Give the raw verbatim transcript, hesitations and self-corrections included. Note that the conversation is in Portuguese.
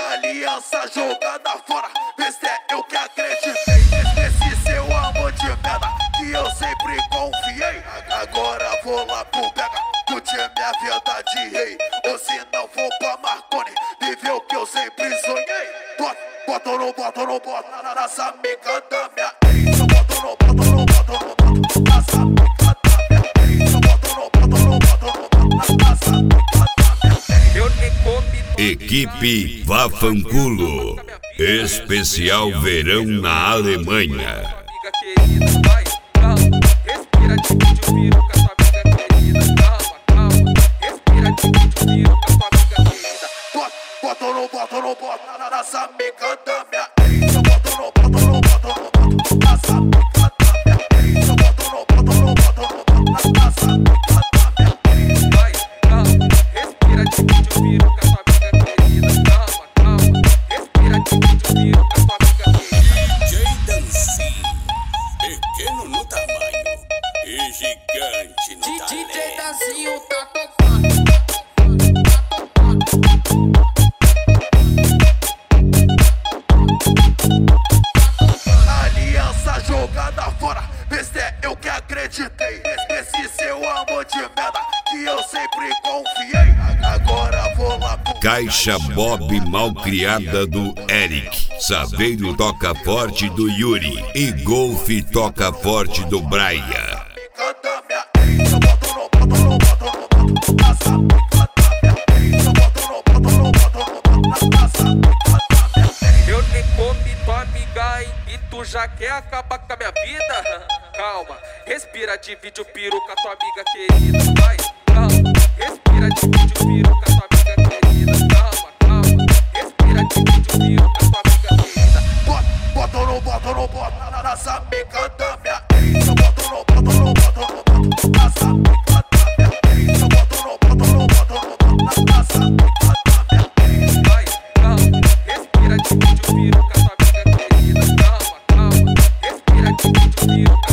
Aliança jogada fora, vê se é eu que acreditei. Esse seu amor de merda que eu sempre confiei. Agora vou lá pro Pega, curtir minha vida de rei. Ou se não for pra Marconi, viver o que eu sempre sonhei. Bota, bota ou não bota ou não bota nessa amiga da minha ex. Bota ou não bota ou não bota ou não bota nessa amiga da minha ex. Bota ou não bota ou não bota ou não bota nessa amiga da minha ex. Eu nem comi. Equipe Vafanculo, especial verão na Alemanha. Bota ou não bota ou não bota nessa amiga da minha ex. Bota ou não bota ou não bota ou não bota nessa amiga da minha ex. Bota ou não bota ou não bota ou não bota nessa amiga da minha ex. Vai, calma, respira, divide o piru com a sua amiga querida. Calma, calma, respira, divide o piru com a sua amiga querida. D J Dancinho, pequeno no tamanho e gigante no talento. D J Dancinho tá tocando. Jogada fora, vê se é eu que acreditei. Esse seu amor de merda que eu sempre confiei. Agora vou lá pro Caixa Bob Malcriada do Eric, Saveiro toca forte do Yuri e Golfe toca forte do Braia. Eu nem comi tua amiga e tu já quer acabar com a minha vida? Calma, respira, divide o peru com a tua amiga querida. Vai, calma, respira, divide o peru com a tua amiga querida. Calma, calma, respira, divide o peru com a tua amiga querida. Bota, bota ou não bota ou não bota nessa amiga da minha ex. Bota ou não bota ou não bota ou não bota nessa amiga da minha ex. Bota ou não bota ou não bota ou não bota nessa amiga da minha ex. Vai, calma, respira, divide o peru com a tua amiga querida. Calma, calma, respira, divide o peru.